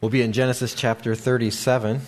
We'll be in Genesis chapter 37.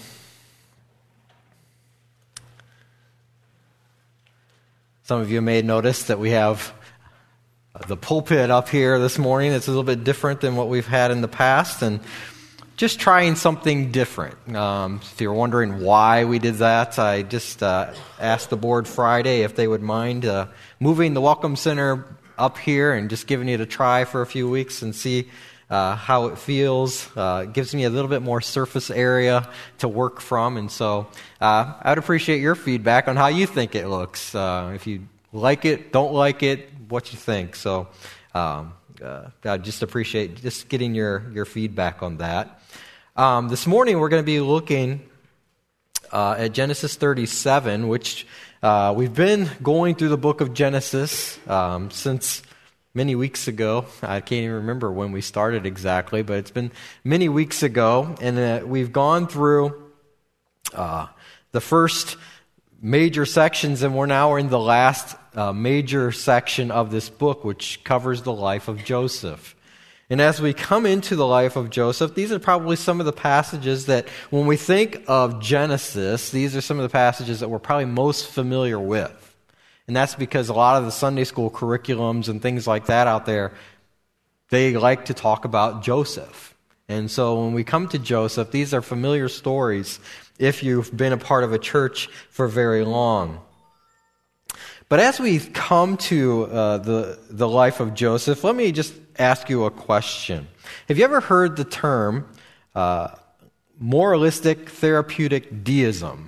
Some of you may notice that we have the pulpit up here this morning. It's a little bit different than what we've had in the past, and just trying something different. If you're wondering why we did that, I just asked the board Friday if they would mind moving the Welcome Center up here and just giving it a try for a few weeks and see how it feels. It gives me a little bit more surface area to work from, and so I'd appreciate your feedback on how you think it looks. If you like it, don't like it, what you think. So I'd just appreciate just getting your feedback on that. This morning we're going to be looking at Genesis 37, which we've been going through the book of Genesis since many weeks ago. I can't even remember when we started exactly, but it's been many weeks ago, and we've gone through the first major sections, and we're now in the last major section of this book, which covers the life of Joseph. And as we come into the life of Joseph, these are probably some of the passages that, when we think of Genesis, these are some of the passages that we're probably most familiar with. And that's because a lot of the Sunday school curriculums and things like that out there, they like to talk about Joseph. And so when we come to Joseph, these are familiar stories if you've been a part of a church for very long. But as we come to the life of Joseph, let me just ask you a question. Have you ever heard the term moralistic therapeutic deism?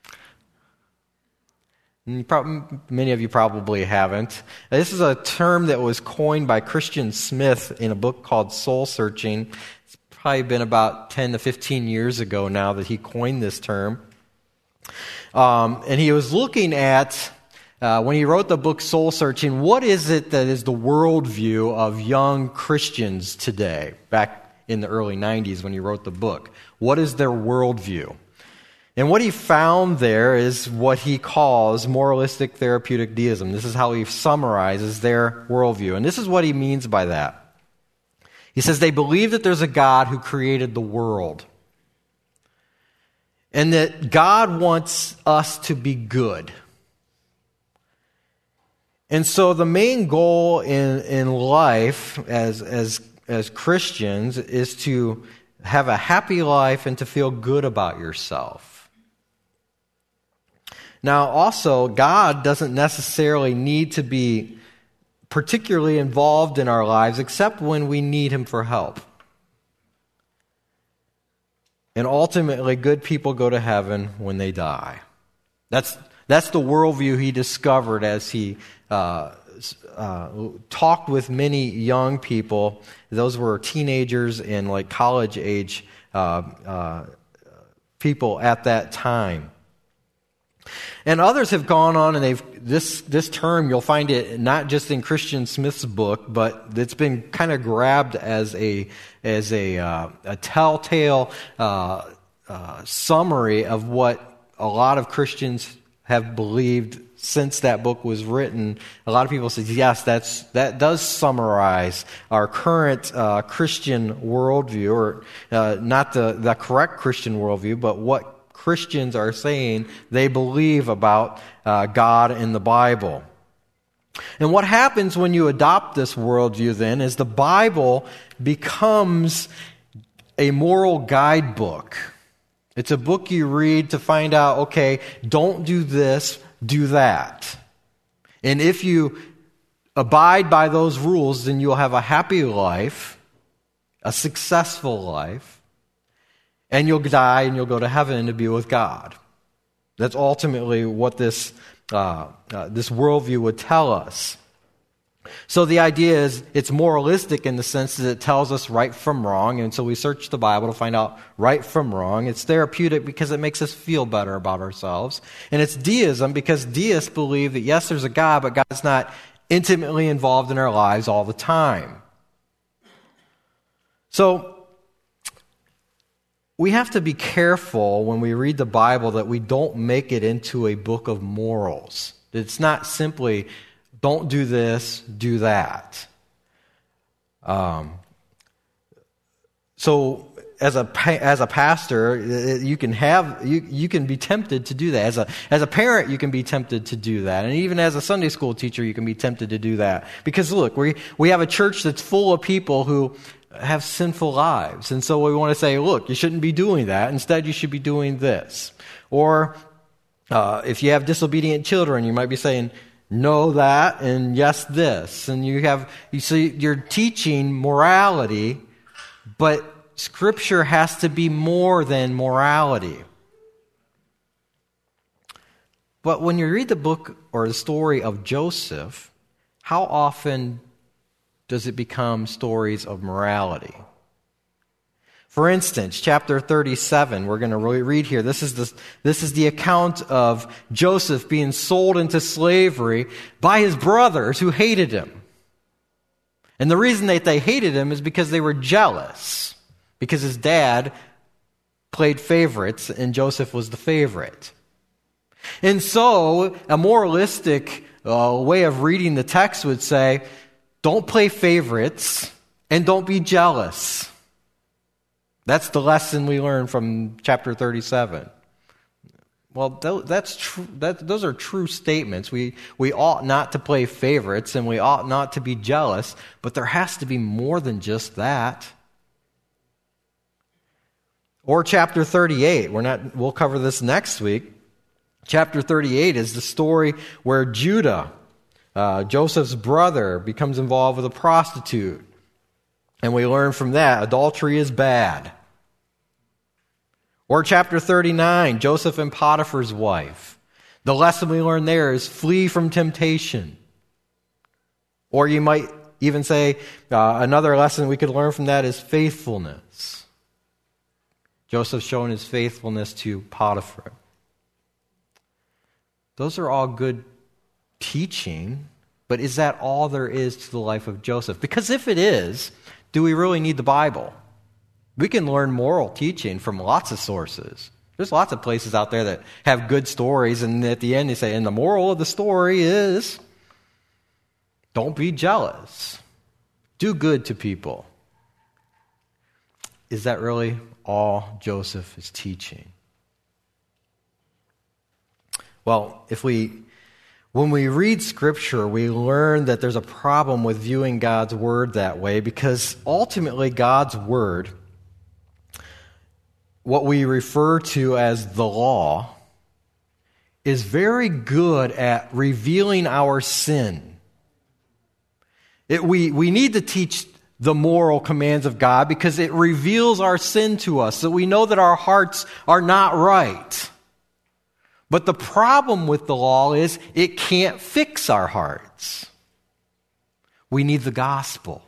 Many of you probably haven't. This is a term that was coined by Christian Smith in a book called Soul Searching. It's probably been about 10 to 15 years ago now that he coined this term. And he was looking at, when he wrote the book Soul Searching, what is it that is the worldview of young Christians today, back in the early 90s when he wrote the book? What is their worldview? And what he found there is what he calls moralistic therapeutic deism. This is how he summarizes their worldview. And this is what he means by that. He says they believe that there's a God who created the world, and that God wants us to be good. And so the main goal in life as Christians is to have a happy life and to feel good about yourself. Now, also, God doesn't necessarily need to be particularly involved in our lives except when we need Him for help. And ultimately, good people go to heaven when they die. That's the worldview he discovered as he talked with many young people. Those were teenagers and like college age people at that time. And others have gone on, and this term, you'll find it not just in Christian Smith's book, but it's been kind of grabbed as a telltale summary of what a lot of Christians have believed since that book was written. A lot of people say, yes, that does summarize our current Christian worldview, or not the correct Christian worldview, but what Christians are saying they believe about God and the Bible. And what happens when you adopt this worldview then is the Bible becomes a moral guidebook. It's a book you read to find out, okay, don't do this, do that. And if you abide by those rules, then you'll have a happy life, a successful life, and you'll die and you'll go to heaven to be with God. That's ultimately what this worldview would tell us. So the idea is it's moralistic in the sense that it tells us right from wrong, and so we search the Bible to find out right from wrong. It's therapeutic because it makes us feel better about ourselves. And it's deism because deists believe that yes, there's a God, but God's not intimately involved in our lives all the time. So we have to be careful when we read the Bible that we don't make it into a book of morals. It's not simply, don't do this, do that. So as a pastor, you can be tempted to do that. As a parent, you can be tempted to do that. And even as a Sunday school teacher, you can be tempted to do that. Because look, we have a church that's full of people who have sinful lives. And so we want to say, look, you shouldn't be doing that. Instead, you should be doing this. Or if you have disobedient children, you might be saying, no that, and yes this. And you're teaching morality, but Scripture has to be more than morality. But when you read the book or the story of Joseph, how often does it become stories of morality? For instance, chapter 37, we're going to read here. This is the account of Joseph being sold into slavery by his brothers who hated him. And the reason that they hated him is because they were jealous. Because his dad played favorites and Joseph was the favorite. And so a moralistic way of reading the text would say, don't play favorites and don't be jealous. That's the lesson we learn from chapter 37. Well, that's true. Those are true statements. We ought not to play favorites and we ought not to be jealous, but there has to be more than just that. Or chapter 38. We'll cover this next week. Chapter 38 is the story where Judah, Joseph's brother, becomes involved with a prostitute. And we learn from that adultery is bad. Or chapter 39, Joseph and Potiphar's wife. The lesson we learn there is flee from temptation. Or you might even say another lesson we could learn from that is faithfulness. Joseph showing his faithfulness to Potiphar. Those are all good teaching, but is that all there is to the life of Joseph? Because if it is, do we really need the Bible? We can learn moral teaching from lots of sources. There's lots of places out there that have good stories, and at the end they say, and the moral of the story is, don't be jealous. Do good to people. Is that really all Joseph is teaching? Well, when we read Scripture, we learn that there's a problem with viewing God's Word that way, because ultimately God's Word, what we refer to as the law, is very good at revealing our sin. We need to teach the moral commands of God because it reveals our sin to us, so we know that our hearts are not right. But the problem with the law is it can't fix our hearts. We need the gospel.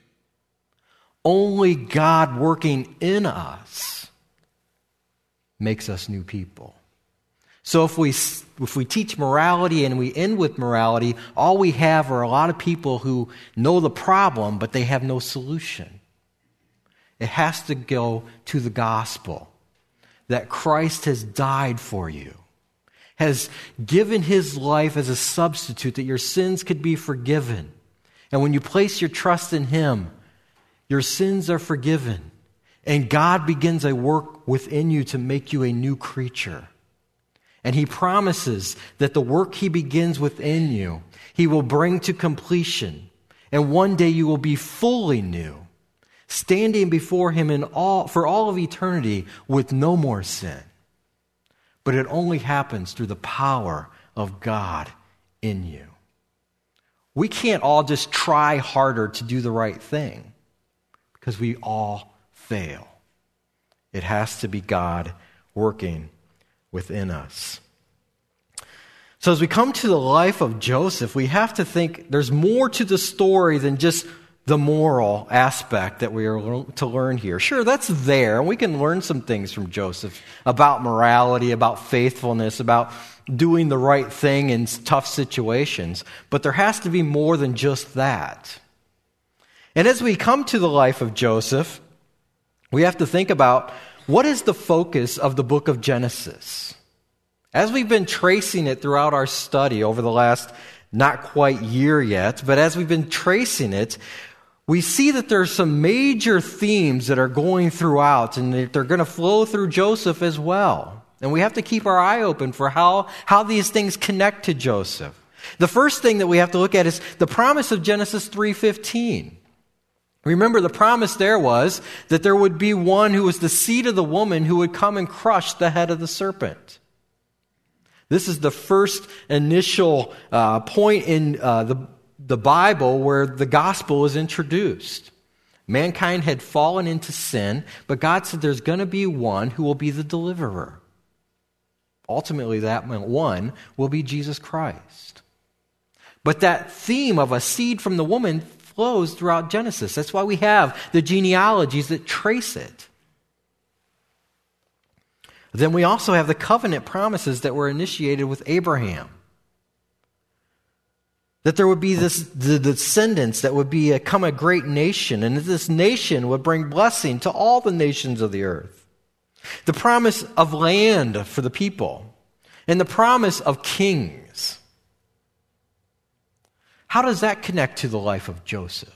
Only God working in us makes us new people. So if we teach morality and we end with morality, all we have are a lot of people who know the problem, but they have no solution. It has to go to the gospel, that Christ has died for you, has given his life as a substitute that your sins could be forgiven. And when you place your trust in him, your sins are forgiven. And God begins a work within you to make you a new creature. And he promises that the work he begins within you, he will bring to completion. And one day you will be fully new, standing before him for all of eternity with no more sin. But it only happens through the power of God in you. We can't all just try harder to do the right thing because we all fail. It has to be God working within us. So as we come to the life of Joseph, we have to think there's more to the story than just the moral aspect that we are to learn here. Sure, that's there, and we can learn some things from Joseph about morality, about faithfulness, about doing the right thing in tough situations. But there has to be more than just that. And as we come to the life of Joseph, we have to think about what is the focus of the book of Genesis. As we've been tracing it throughout our study over the last not quite year yet, but as we've been tracing it, we see that there's some major themes that are going throughout, and they're going to flow through Joseph as well. And we have to keep our eye open for how these things connect to Joseph. The first thing that we have to look at is the promise of Genesis 3:15. Remember, the promise there was that there would be one who was the seed of the woman who would come and crush the head of the serpent. This is the first initial point in the Bible where the gospel is introduced. Mankind had fallen into sin, but God said there's going to be one who will be the deliverer. Ultimately, that one will be Jesus Christ. But that theme of a seed from the woman flows throughout Genesis. That's why we have the genealogies that trace it. Then we also have the covenant promises that were initiated with Abraham. That there would be the descendants that would become a great nation, and that this nation would bring blessing to all the nations of the earth. The promise of land for the people, and the promise of kings. How does that connect to the life of Joseph?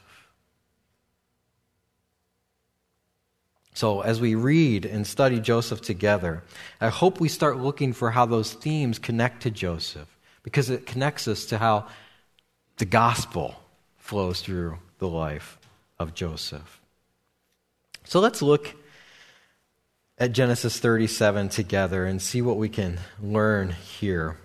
So as we read and study Joseph together, I hope we start looking for how those themes connect to Joseph, because it connects us to how the gospel flows through the life of Joseph. So let's look at Genesis 37 together and see what we can learn here.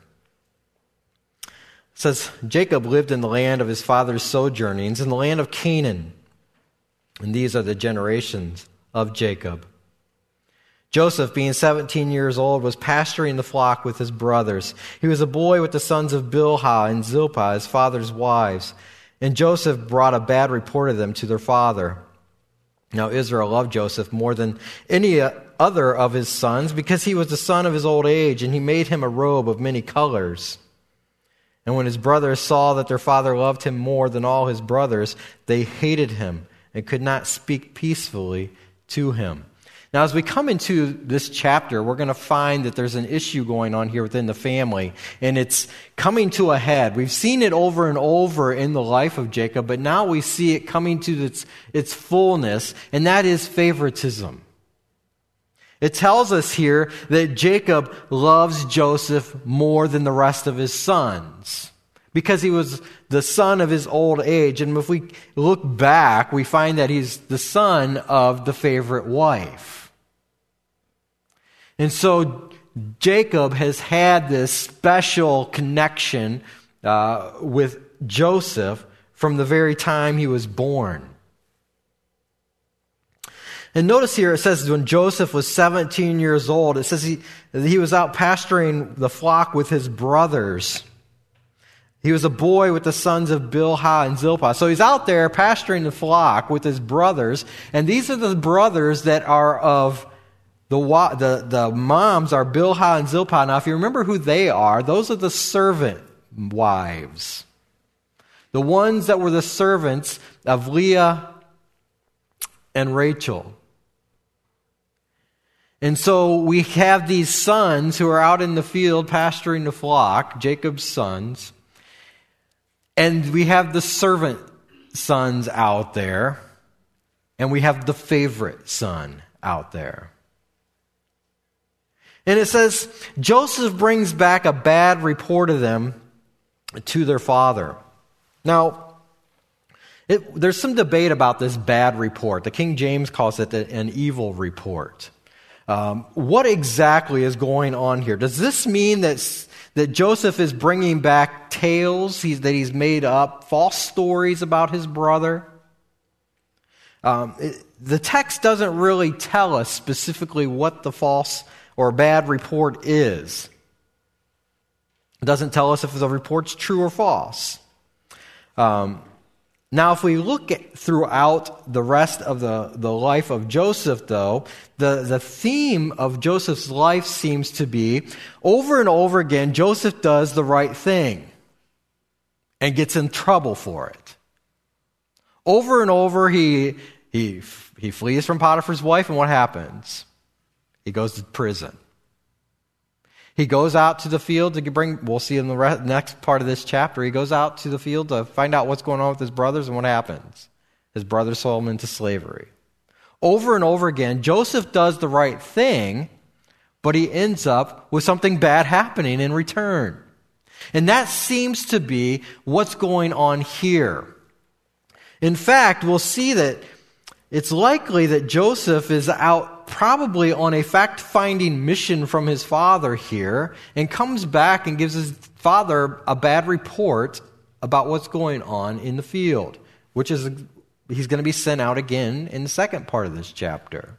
It says, Jacob lived in the land of his father's sojournings, in the land of Canaan. And these are the generations of Jacob. Joseph, being 17 years old, was pasturing the flock with his brothers. He was a boy with the sons of Bilhah and Zilpah, his father's wives. And Joseph brought a bad report of them to their father. Now Israel loved Joseph more than any other of his sons, because he was the son of his old age, and he made him a robe of many colors. And when his brothers saw that their father loved him more than all his brothers, they hated him and could not speak peacefully to him. Now, as we come into this chapter, we're going to find that there's an issue going on here within the family, and it's coming to a head. We've seen it over and over in the life of Jacob, but now we see it coming to its fullness, and that is favoritism. It tells us here that Jacob loves Joseph more than the rest of his sons, because he was the son of his old age. And if we look back, we find that he's the son of the favorite wife. And so Jacob has had this special connection with Joseph from the very time he was born. And notice here it says when Joseph was 17 years old, it says he was out pasturing the flock with his brothers. He was a boy with the sons of Bilhah and Zilpah. So he's out there pasturing the flock with his brothers, and these are the brothers that are of the moms are Bilhah and Zilpah. Now, if you remember who they are, those are the servant wives. The ones that were the servants of Leah and Rachel. And so we have these sons who are out in the field pasturing the flock, Jacob's sons. And we have the servant sons out there. And we have the favorite son out there. And it says, Joseph brings back a bad report of them to their father. Now, there's some debate about this bad report. The King James calls it an evil report. What exactly is going on here? Does this mean that Joseph is bringing back tales that he's made up, false stories about his brother? The text doesn't really tell us specifically what the false or bad report is. It doesn't tell us if the report's true or false. Now, if we look throughout the rest of the life of Joseph, though, the theme of Joseph's life seems to be, over and over again, Joseph does the right thing and gets in trouble for it. Over and over, he flees from Potiphar's wife, and what happens? He goes to prison. He goes out to the field to we'll see in the next part of this chapter, he goes out to the field to find out what's going on with his brothers, and what happens? his brother sold him into slavery. Over and over again, Joseph does the right thing, but he ends up with something bad happening in return. And that seems to be what's going on here. In fact, we'll see that it's likely that Joseph is out probably on a fact-finding mission from his father here and comes back and gives his father a bad report about what's going on in the field, which is he's going to be sent out again in the second part of this chapter.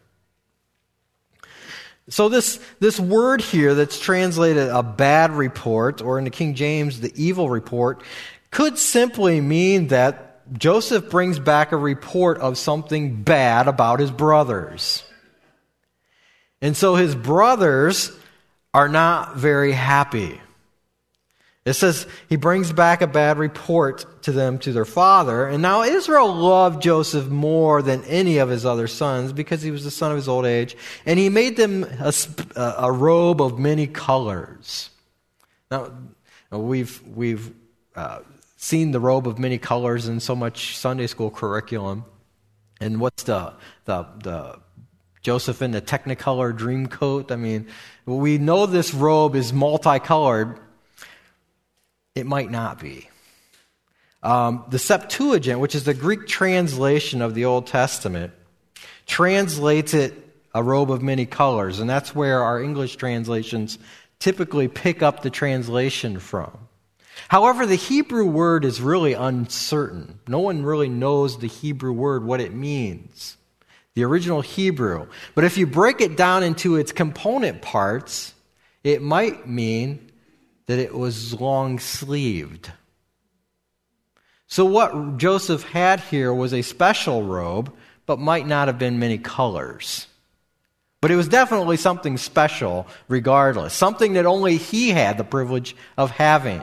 So this word here that's translated a bad report, or in the King James, the evil report, could simply mean that Joseph brings back a report of something bad about his brothers. And so his brothers are not very happy. It says he brings back a bad report to them, to their father. And now Israel loved Joseph more than any of his other sons because he was the son of his old age. And he made them a robe of many colors. Now, we've seen the robe of many colors in so much Sunday school curriculum. And what's the Joseph in the Technicolor dream coat? I mean, we know this robe is multicolored. It might not be. The Septuagint, which is the Greek translation of the Old Testament, translates it a robe of many colors, and that's where our English translations typically pick up the translation from. However, the Hebrew word is really uncertain. No one really knows the Hebrew word, what it means, the original Hebrew. But if you break it down into its component parts, it might mean that it was long-sleeved. So what Joseph had here was a special robe, but might not have been many colors. But it was definitely something special regardless, something that only he had the privilege of having.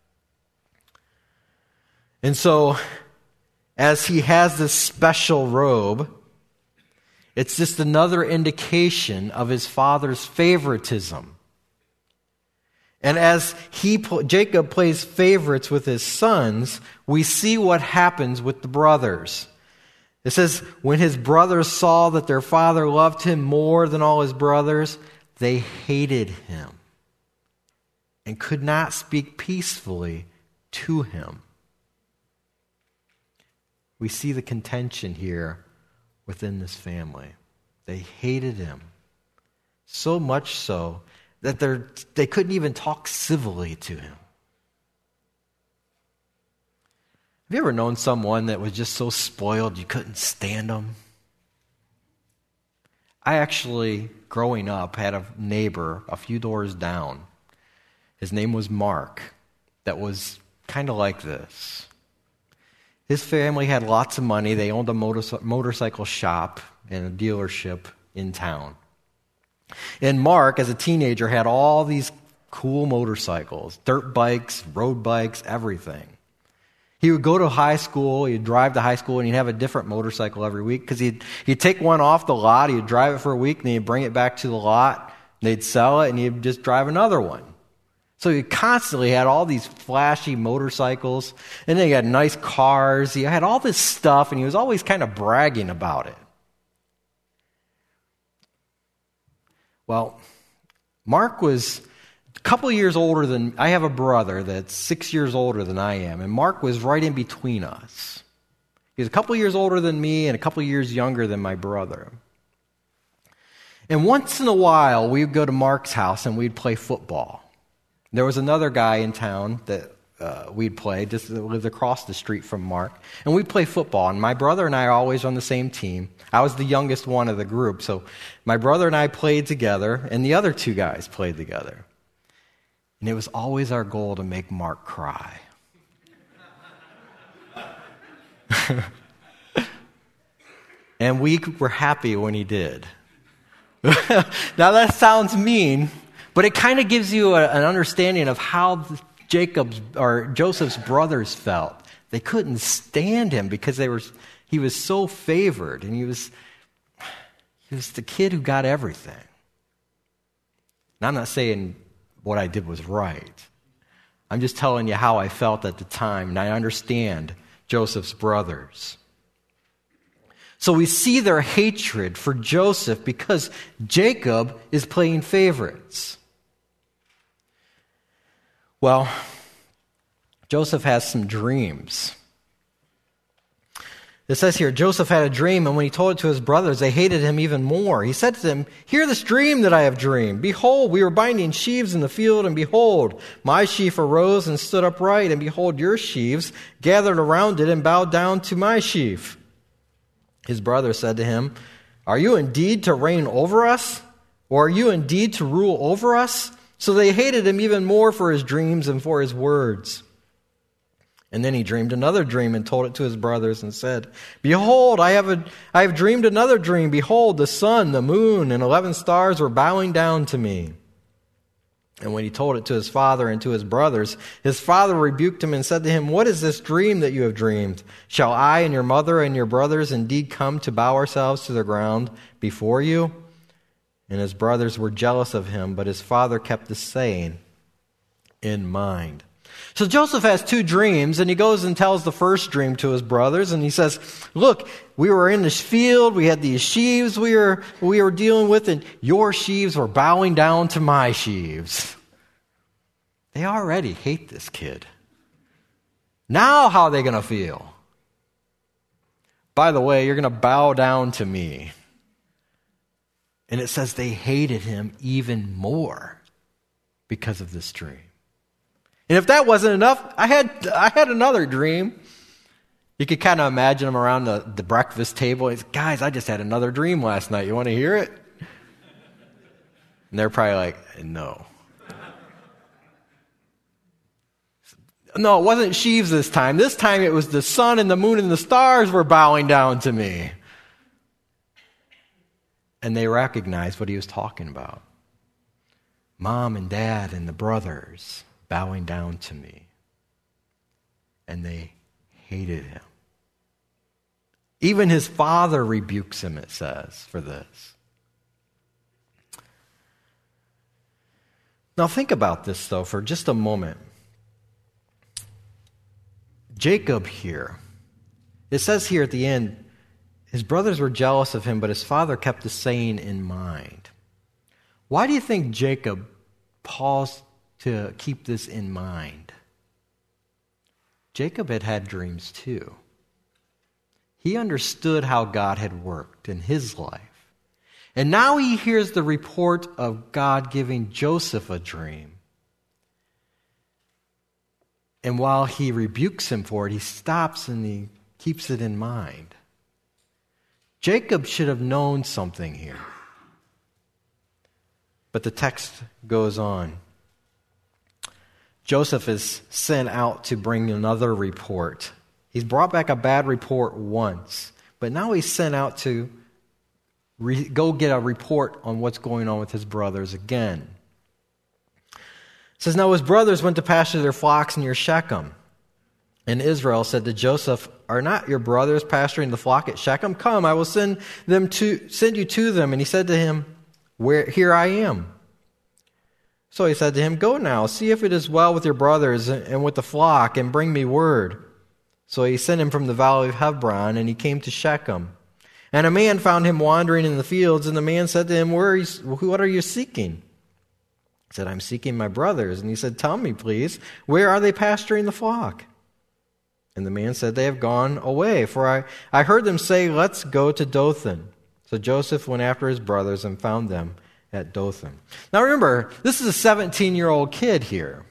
And so, as he has this special robe, it's just another indication of his father's favoritism. And as Jacob plays favorites with his sons, we see what happens with the brothers. It says, when his brothers saw that their father loved him more than all his brothers, they hated him and could not speak peacefully to him. We see the contention here within this family. They hated him, so much so that they couldn't even talk civilly to him. Have you ever known someone that was just so spoiled you couldn't stand them? I actually, growing up, had a neighbor a few doors down. His name was Mark, that was kind of like this. His family had lots of money. They owned a motorcycle shop and a dealership in town. And Mark, as a teenager, had all these cool motorcycles, dirt bikes, road bikes, everything. He would go to high school, he'd drive to high school, and he'd have a different motorcycle every week because he'd take one off the lot, he'd drive it for a week, and then he'd bring it back to the lot, and they'd sell it, and he'd just drive another one. So he constantly had all these flashy motorcycles, and then he had nice cars, he had all this stuff, and he was always kind of bragging about it. Well, Mark was a couple of years older than, I have a brother that's 6 years older than I am, and Mark was right in between us. He was a couple of years older than me and a couple of years younger than my brother. And once in a while, we'd go to Mark's house and we'd play football. There was another guy in town that we'd play, just that lived across the street from Mark, and we'd play football, and my brother and I are always on the same team. I was the youngest one of the group, so my brother and I played together, and the other two guys played together. And it was always our goal to make Mark cry. And we were happy when he did. Now that sounds mean, but it kind of gives you an understanding of how Joseph's brothers felt. They couldn't stand him because he was so favored, and he was the kid who got everything. And I'm not saying what I did was right. I'm just telling you how I felt at the time, and I understand Joseph's brothers. So we see their hatred for Joseph because Jacob is playing favorites. Well, Joseph has some dreams. It says here, Joseph had a dream, and when he told it to his brothers, they hated him even more. He said to them, "Hear this dream that I have dreamed. Behold, we were binding sheaves in the field, and behold, my sheaf arose and stood upright, and behold, your sheaves gathered around it and bowed down to my sheaf." His brothers said to him, "Are you indeed to reign over us? Or are you indeed to rule over us?" So they hated him even more for his dreams and for his words. And then he dreamed another dream and told it to his brothers and said, "Behold, I have dreamed another dream. Behold, the sun, the moon, and 11 stars were bowing down to me." And when he told it to his father and to his brothers, his father rebuked him and said to him, "What is this dream that you have dreamed? Shall I and your mother and your brothers indeed come to bow ourselves to the ground before you?" And his brothers were jealous of him, but his father kept the saying in mind. So Joseph has two dreams, and he goes and tells the first dream to his brothers, and he says, "Look, we were in this field, we had these sheaves we were dealing with, and your sheaves were bowing down to my sheaves." They already hate this kid. Now how are they going to feel? "By the way, you're going to bow down to me." And it says they hated him even more because of this dream. And if that wasn't enough, I had another dream. You could kind of imagine them around the breakfast table. He's, "Guys, I just had another dream last night. You want to hear it?" And they're probably like, "No." No, it wasn't sheaves this time. This time it was the sun and the moon and the stars were bowing down to me. And they recognized what he was talking about. Mom and Dad and the brothers bowing down to me. And they hated him. Even his father rebukes him, it says, for this. Now think about this, though, for just a moment. Jacob here, it says here at the end, his brothers were jealous of him, but his father kept the saying in mind. Why do you think Jacob paused to keep this in mind? Jacob had had dreams too. He understood how God had worked in his life. And now he hears the report of God giving Joseph a dream. And while he rebukes him for it, he stops and he keeps it in mind. Jacob should have known something here. But the text goes on. Joseph is sent out to bring another report. He's brought back a bad report once, but now he's sent out to go get a report on what's going on with his brothers again. It says, "Now his brothers went to pasture their flocks near Shechem. And Israel said to Joseph, 'Are not your brothers pasturing the flock at Shechem? Come, I will send you to them.' And he said to him, 'Here I am.' So he said to him, 'Go now, see if it is well with your brothers and with the flock, and bring me word.' So he sent him from the valley of Hebron, and he came to Shechem. And a man found him wandering in the fields, and the man said to him, 'What are you seeking?' He said, 'I'm seeking my brothers.' And he said, 'Tell me, please, where are they pasturing the flock?' And the man said, 'They have gone away, for I heard them say, let's go to Dothan.' So Joseph went after his brothers and found them at Dothan." Now remember, this is a 17-year-old kid here.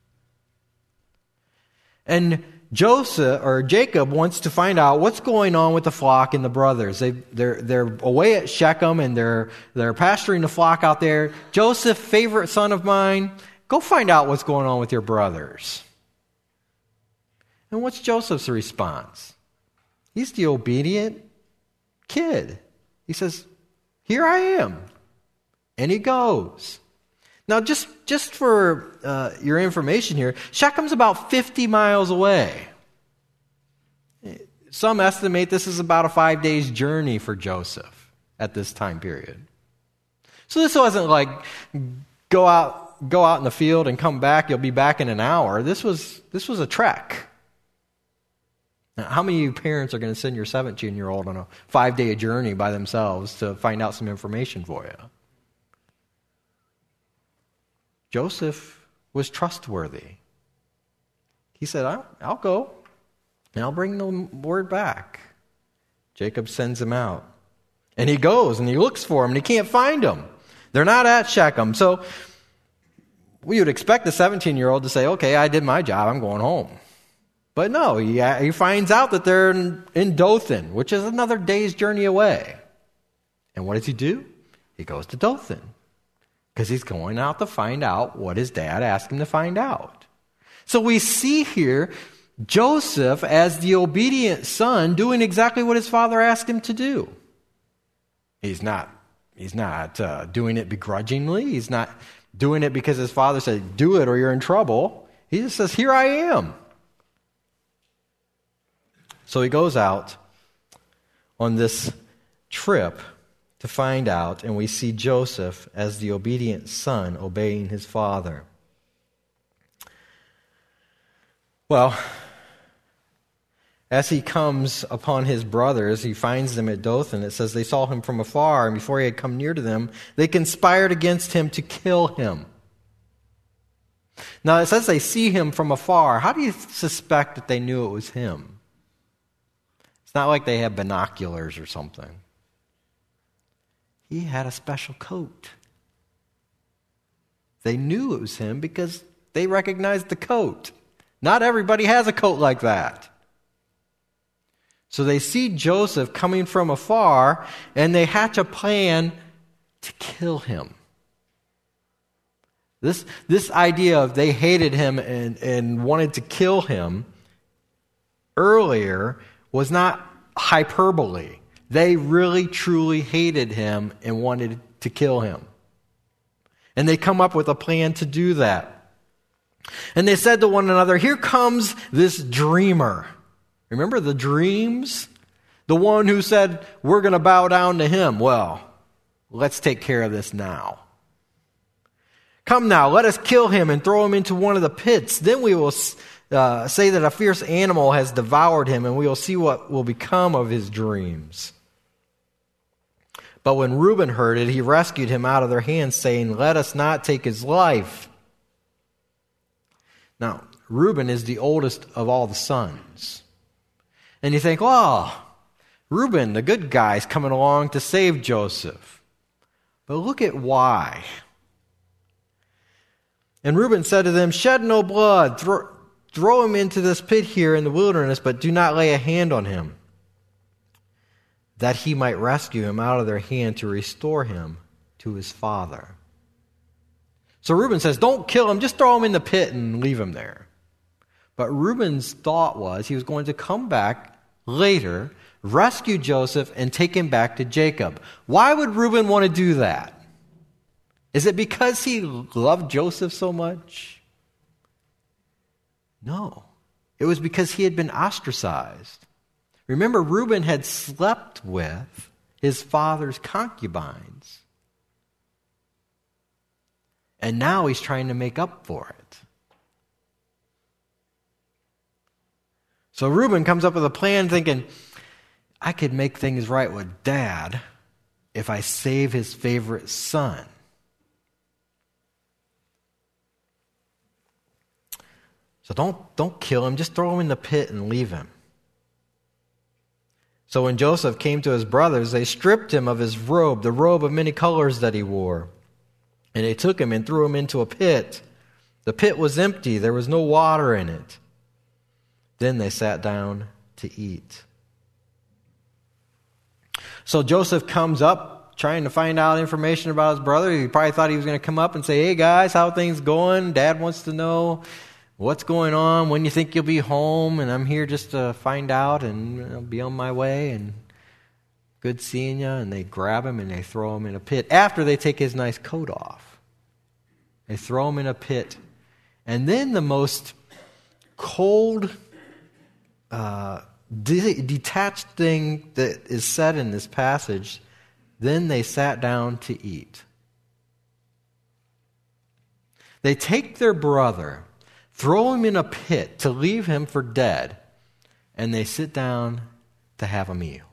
And Jacob wants to find out what's going on with the flock and the brothers. They're away at Shechem and they're pasturing the flock out there. "Joseph, favorite son of mine, go find out what's going on with your brothers." And what's Joseph's response? He's the obedient kid. He says, "Here I am." And he goes. Now, just for your information here, Shechem's about 50 miles away. Some estimate this is about a 5 days journey for Joseph at this time period. So this wasn't like go out in the field and come back. You'll be back in an hour. This was a trek. Now, how many of you parents are going to send your 17-year-old on a 5-day journey by themselves to find out some information for you? Joseph was trustworthy. He said, I'll go, and I'll bring the word back. Jacob sends him out. And he goes, and he looks for him, and he can't find them. They're not at Shechem. So we would expect the 17-year-old to say, okay, I did my job, I'm going home. But no, he finds out that they're in Dothan, which is another day's journey away. And what does he do? He goes to Dothan, because he's going out to find out what his dad asked him to find out. So we see here Joseph as the obedient son doing exactly what his father asked him to do. He's not doing it begrudgingly. He's not doing it because his father said, do it or you're in trouble. He just says, here I am. So he goes out on this trip to find out, and we see Joseph as the obedient son obeying his father. Well, as he comes upon his brothers, he finds them at Dothan. It says they saw him from afar, and before he had come near to them, they conspired against him to kill him. Now, it says they see him from afar. How do you suspect that they knew it was him? It's not like they had binoculars or something. He had a special coat. They knew it was him because they recognized the coat. Not everybody has a coat like that. So they see Joseph coming from afar, and they hatch a plan to kill him. This idea of they hated him and wanted to kill him earlier was not hyperbole. They really, truly hated him and wanted to kill him. And they come up with a plan to do that. And they said to one another, here comes this dreamer. Remember the dreams? The one who said, we're going to bow down to him. Well, let's take care of this now. Come now, let us kill him and throw him into one of the pits. Then we will say that a fierce animal has devoured him, and we will see what will become of his dreams. But when Reuben heard it, he rescued him out of their hands, saying, let us not take his life. Now, Reuben is the oldest of all the sons. And you think, oh, Reuben, the good guy, is coming along to save Joseph. But look at why. And Reuben said to them, shed no blood, throw him into this pit here in the wilderness, but do not lay a hand on him, that he might rescue him out of their hand to restore him to his father. So Reuben says, don't kill him, just throw him in the pit and leave him there. But Reuben's thought was he was going to come back later, rescue Joseph, and take him back to Jacob. Why would Reuben want to do that? Is it because he loved Joseph so much? No. It was because he had been ostracized. Remember, Reuben had slept with his father's concubines. And now he's trying to make up for it. So Reuben comes up with a plan thinking, I could make things right with Dad if I save his favorite son. So don't kill him, just throw him in the pit and leave him. So when Joseph came to his brothers, they stripped him of his robe, the robe of many colors that he wore. And they took him and threw him into a pit. The pit was empty, there was no water in it. Then they sat down to eat. So Joseph comes up trying to find out information about his brother. He probably thought he was going to come up and say, hey guys, how are things going? Dad wants to know what's going on, when you think you'll be home, and I'm here just to find out, and I'll be on my way, and good seeing you. And they grab him and they throw him in a pit. After they take his nice coat off, they throw him in a pit. And then the most cold, detached thing that is said in this passage, then they sat down to eat. They take their brother, throw him in a pit to leave him for dead, and they sit down to have a meal.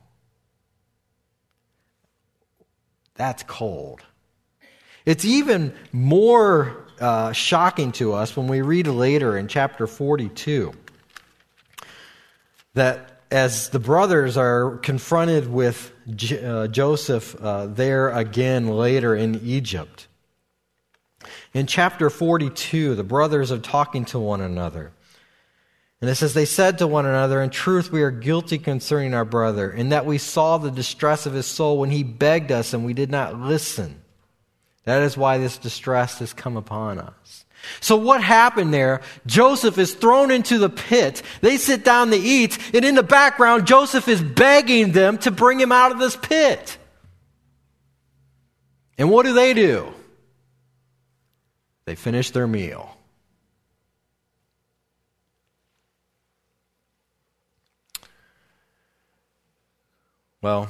That's cold. It's even more shocking to us when we read later in chapter 42 that as the brothers are confronted with Joseph there again later in Egypt. In chapter 42, the brothers are talking to one another. And it says, they said to one another, in truth, we are guilty concerning our brother, in that we saw the distress of his soul when he begged us and we did not listen. That is why this distress has come upon us. So what happened there? Joseph is thrown into the pit. They sit down to eat, and in the background, Joseph is begging them to bring him out of this pit. And what do? They finish their meal. Well,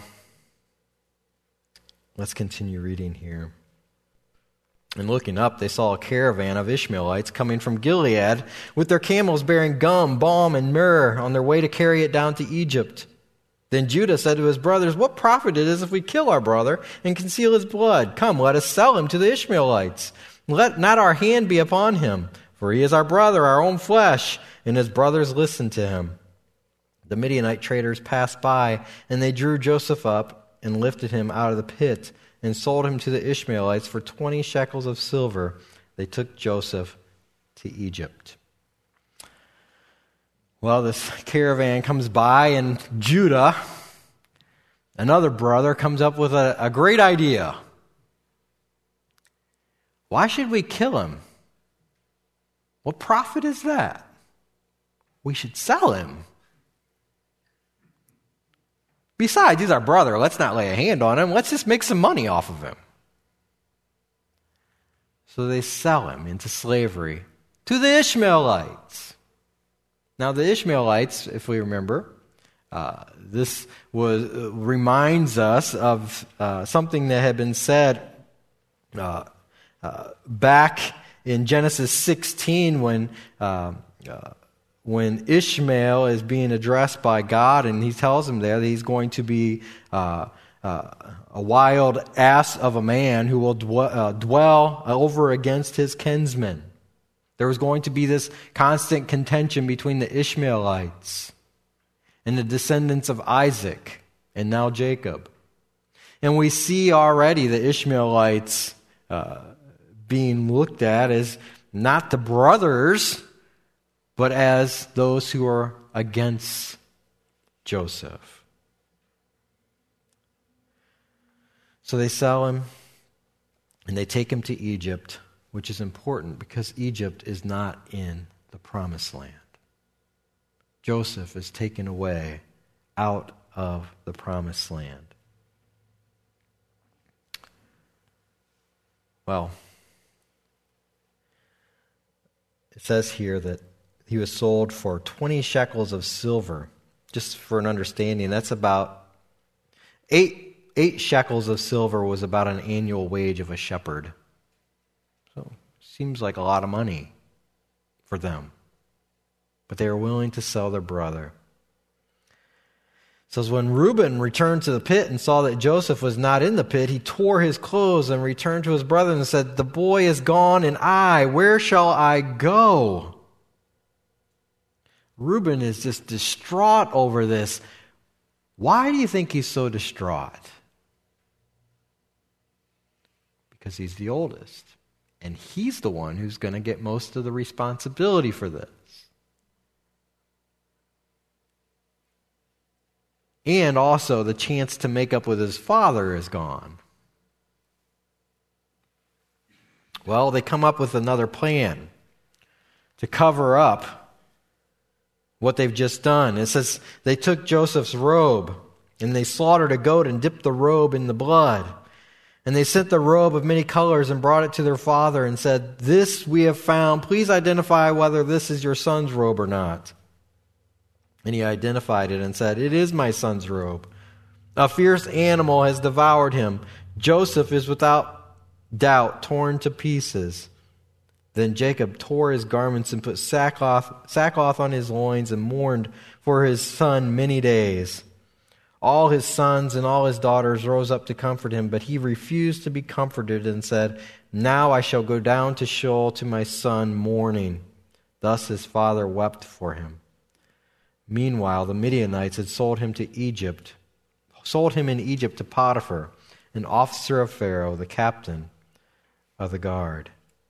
let's continue reading here. And looking up, they saw a caravan of Ishmaelites coming from Gilead with their camels bearing gum, balm, and myrrh on their way to carry it down to Egypt. Then Judah said to his brothers, what profit it is if we kill our brother and conceal his blood? Come, let us sell him to the Ishmaelites. Let not our hand be upon him, for he is our brother, our own flesh. And his brothers listened to him. The Midianite traders passed by, and they drew Joseph up and lifted him out of the pit and sold him to the Ishmaelites for 20 shekels of silver. They took Joseph to Egypt. Well, this caravan comes by, and Judah, another brother, comes up with a great idea. Why should we kill him? What profit is that? We should sell him. Besides, he's our brother. Let's not lay a hand on him. Let's just make some money off of him. So they sell him into slavery to the Ishmaelites. Now, the Ishmaelites, if we remember, this reminds us of something that had been said back in Genesis 16 when Ishmael is being addressed by God, and he tells him there that he's going to be a wild ass of a man who will dwell over against his kinsmen. There was going to be this constant contention between the Ishmaelites and the descendants of Isaac and now Jacob. And we see already the Ishmaelites being looked at as not the brothers, but as those who are against Joseph. So they sell him, and they take him to Egypt, which is important because Egypt is not in the promised land. Joseph is taken away out of the promised land. Well, it says here that he was sold for 20 shekels of silver. Just for an understanding, that's about 8 shekels of silver was about an annual wage of a shepherd. So, seems like a lot of money for them. But they were willing to sell their brother. It says, when Reuben returned to the pit and saw that Joseph was not in the pit, he tore his clothes and returned to his brother and said, the boy is gone, and where shall I go? Reuben is just distraught over this. Why do you think he's so distraught? Because he's the oldest. And he's the one who's going to get most of the responsibility for this. And also the chance to make up with his father is gone. Well, they come up with another plan to cover up what they've just done. It says they took Joseph's robe and they slaughtered a goat and dipped the robe in the blood. And they sent the robe of many colors and brought it to their father and said, this we have found. Please identify whether this is your son's robe or not. And he identified it and said, it is my son's robe. A fierce animal has devoured him. Joseph is without doubt torn to pieces. Then Jacob tore his garments and put sackcloth on his loins and mourned for his son many days. All his sons and all his daughters rose up to comfort him, but he refused to be comforted and said, "Now I shall go down to Sheol to my son mourning." Thus his father wept for him. Meanwhile, the Midianites had sold him in Egypt to Potiphar, an officer of Pharaoh, the captain of the guard.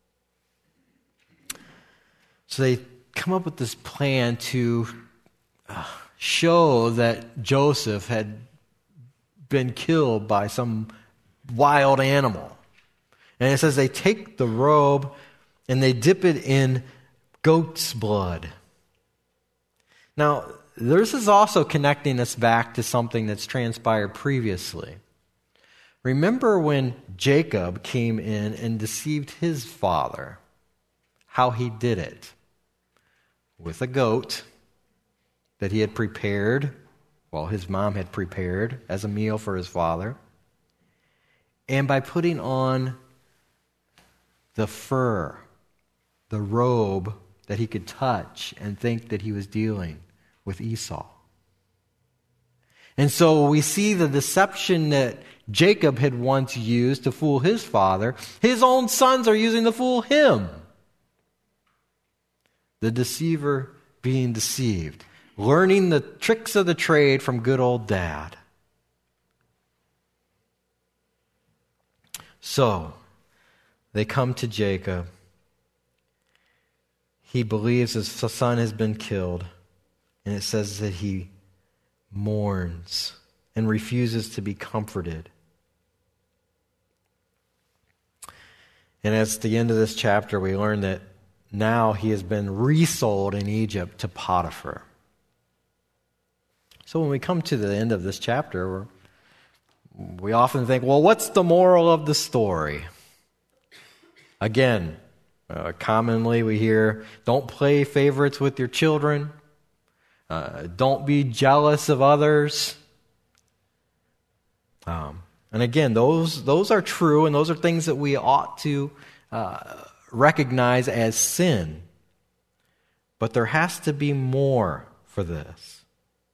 So they come up with this plan to show that Joseph had been killed by some wild animal. And it says they take the robe and they dip it in goat's blood. Now, this is also connecting us back to something that's transpired previously. Remember when Jacob came in and deceived his father, how he did it? With a goat that he had prepared, his mom had prepared as a meal for his father, and by putting on the fur, the robe that he could touch and think that he was dealing with Esau. And so we see the deception that Jacob had once used to fool his father. His own sons are using to fool him. The deceiver being deceived, learning the tricks of the trade from good old dad. So, they come to Jacob. He believes his son has been killed, and it says that he mourns and refuses to be comforted. And at the end of this chapter, we learn that now he has been resold in Egypt to Potiphar. So when we come to the end of this chapter, we often think, well, what's the moral of the story? Again, commonly we hear, don't play favorites with your children. Don't be jealous of others. And again, those are true, and those are things that we ought to recognize as sin. But there has to be more for this.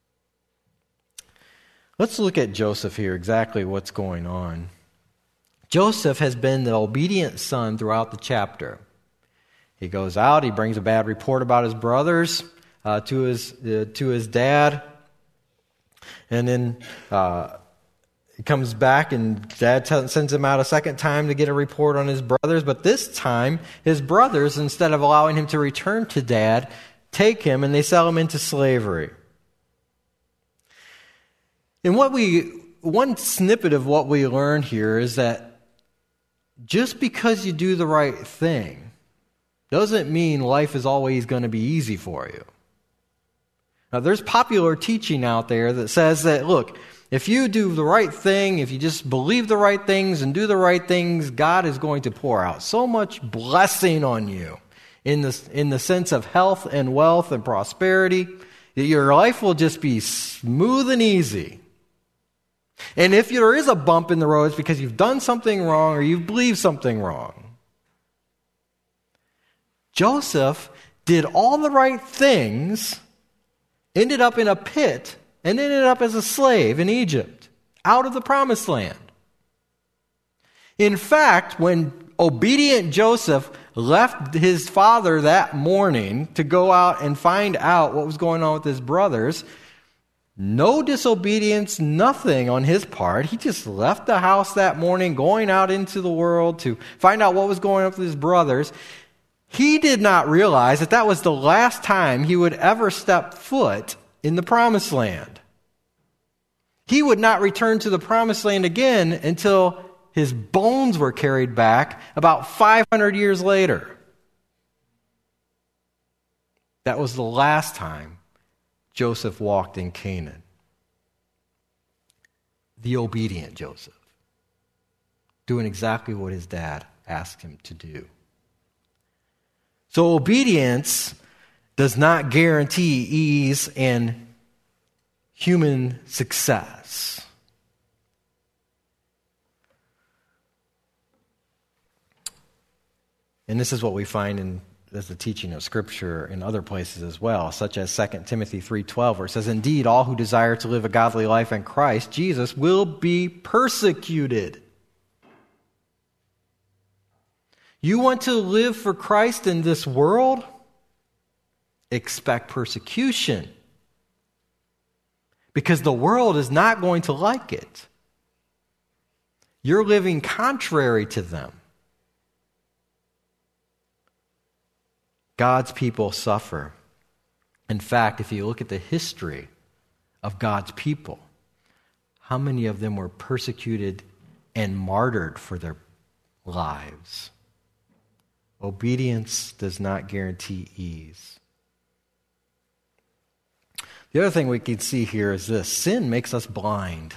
Let's look at Joseph here, exactly what's going on. Joseph has been the obedient son throughout the chapter. He goes out, he brings a bad report about his brothers to his dad, and then he comes back and dad sends him out a second time to get a report on his brothers. But this time, his brothers, instead of allowing him to return to dad, take him and they sell him into slavery. And one snippet of what we learn here is that just because you do the right thing doesn't mean life is always going to be easy for you. Now, there's popular teaching out there that says that, look, if you do the right thing, if you just believe the right things and do the right things, God is going to pour out so much blessing on you in the sense of health and wealth and prosperity that your life will just be smooth and easy. And if there is a bump in the road, it's because you've done something wrong or you've believed something wrong. Joseph did all the right things, ended up in a pit, and ended up as a slave in Egypt, out of the promised land. In fact, when obedient Joseph left his father that morning to go out and find out what was going on with his brothers, no disobedience, nothing on his part. He just left the house that morning, going out into the world to find out what was going on with his brothers. He did not realize that that was the last time he would ever step foot in the promised land. He would not return to the promised land again until his bones were carried back about 500 years later. That was the last time Joseph walked in Canaan. The obedient Joseph, doing exactly what his dad asked him to do. So obedience does not guarantee ease and human success. And this is what we find as the teaching of Scripture in other places as well, such as 2 Timothy 3:12, where it says, "Indeed, all who desire to live a godly life in Christ Jesus will be persecuted." You want to live for Christ in this world? Expect persecution. Because the world is not going to like it. You're living contrary to them. God's people suffer. In fact, if you look at the history of God's people, how many of them were persecuted and martyred for their lives? Obedience does not guarantee ease. The other thing we can see here is this: sin makes us blind.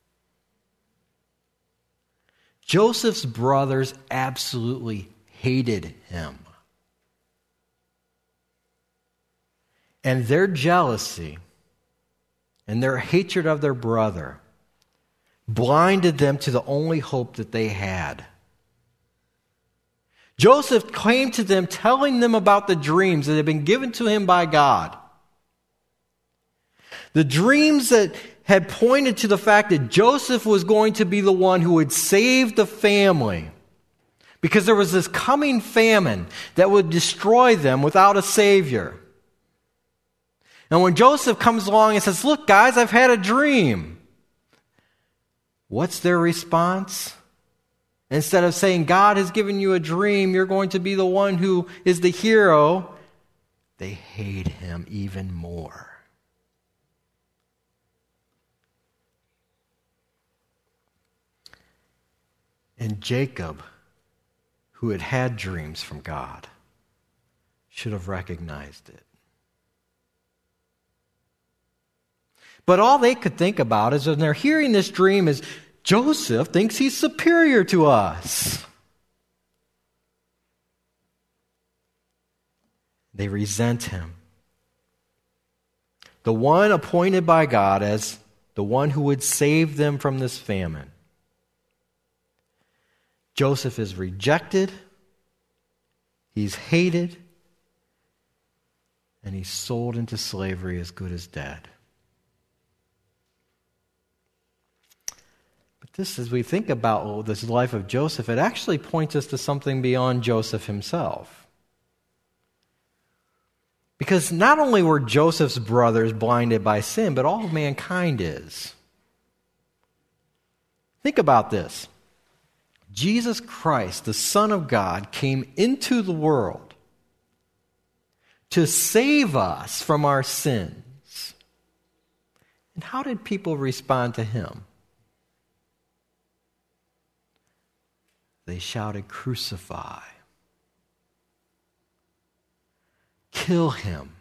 Joseph's brothers absolutely hated him. And their jealousy and their hatred of their brother blinded them to the only hope that they had. Joseph came to them telling them about the dreams that had been given to him by God. The dreams that had pointed to the fact that Joseph was going to be the one who would save the family, because there was this coming famine that would destroy them without a savior. And when Joseph comes along and says, "Look, guys, I've had a dream," what's their response? Instead of saying, "God has given you a dream, you're going to be the one who is the hero," they hate him even more. And Jacob, who had had dreams from God, should have recognized it. But all they could think about is when they're hearing this dream is, Joseph thinks he's superior to us. They resent him. The one appointed by God as the one who would save them from this famine. Joseph is rejected, he's hated, and he's sold into slavery as good as dead. But this, as we think about this life of Joseph, it actually points us to something beyond Joseph himself. Because not only were Joseph's brothers blinded by sin, but all of mankind is. Think about this. Jesus Christ, the Son of God, came into the world to save us from our sins. And how did people respond to him? They shouted, "Crucify. Kill him."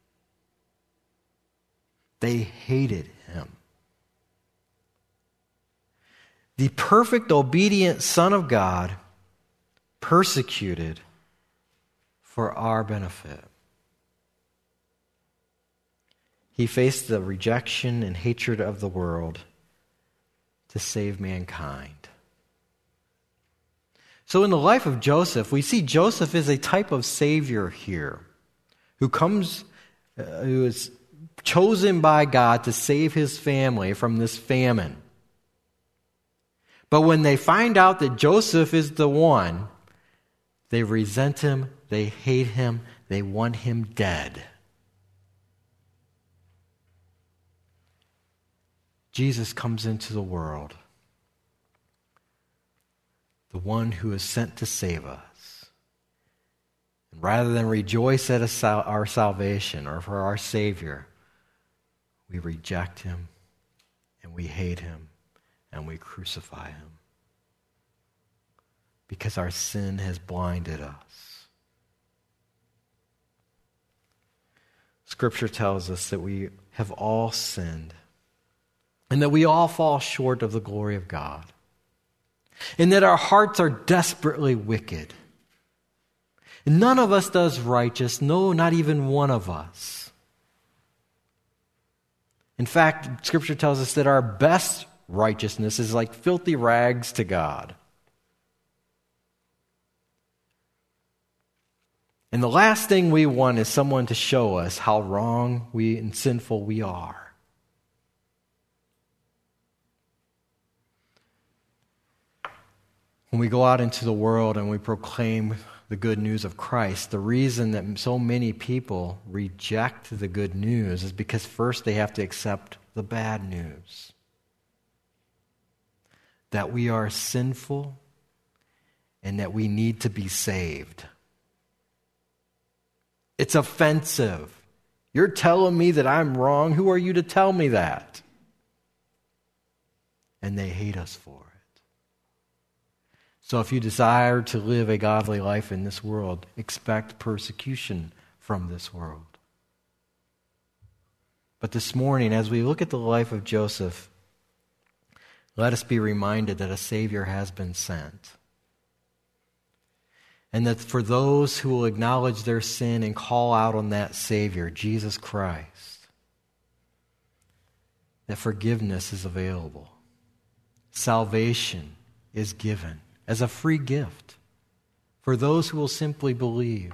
They hated him. The perfect, obedient Son of God persecuted for our benefit. He faced the rejection and hatred of the world to save mankind. So in the life of Joseph, we see Joseph is a type of Savior here who is chosen by God to save his family from this famine. But when they find out that Joseph is the one, they resent him, they hate him, they want him dead. Jesus comes into the world, the one who is sent to save us. And rather than rejoice at our salvation or for our Savior, we reject him and we hate him. And we crucify him because our sin has blinded us. Scripture tells us that we have all sinned and that we all fall short of the glory of God and that our hearts are desperately wicked. And none of us does righteous, no, not even one of us. In fact, Scripture tells us that our best righteousness is like filthy rags to God. And the last thing we want is someone to show us how wrong and sinful we are. When we go out into the world and we proclaim the good news of Christ, the reason that so many people reject the good news is because first they have to accept the bad news. That we are sinful and that we need to be saved. It's offensive. You're telling me that I'm wrong? Who are you to tell me that? And they hate us for it. So if you desire to live a godly life in this world, expect persecution from this world. But this morning, as we look at the life of Joseph, let us be reminded that a Savior has been sent. And that for those who will acknowledge their sin and call out on that Savior, Jesus Christ, that forgiveness is available. Salvation is given as a free gift for those who will simply believe.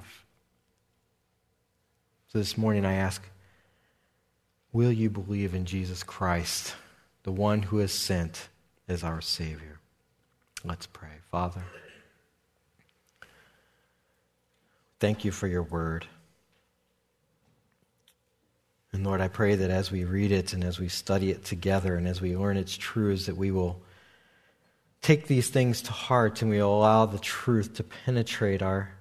So this morning I ask, will you believe in Jesus Christ, the one who is sent as our Savior? Let's pray. Father, thank you for your word. And Lord, I pray that as we read it and as we study it together and as we learn its truths, that we will take these things to heart and we will allow the truth to penetrate our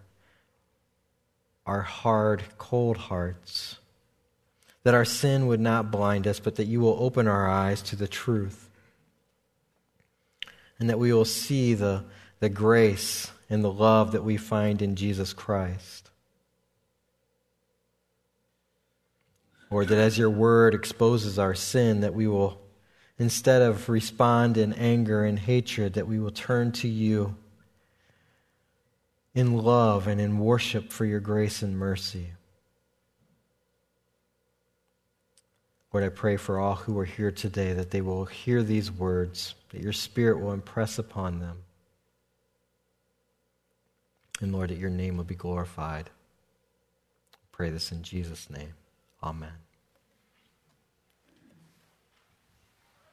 hard, cold hearts. That our sin would not blind us, but that you will open our eyes to the truth. And that we will see the grace and the love that we find in Jesus Christ. Or that as your word exposes our sin, that we will, instead of respond in anger and hatred, that we will turn to you in love and in worship for your grace and mercy. Lord, I pray for all who are here today that they will hear these words, that your Spirit will impress upon them. And Lord, that your name will be glorified. I pray this in Jesus' name. Amen.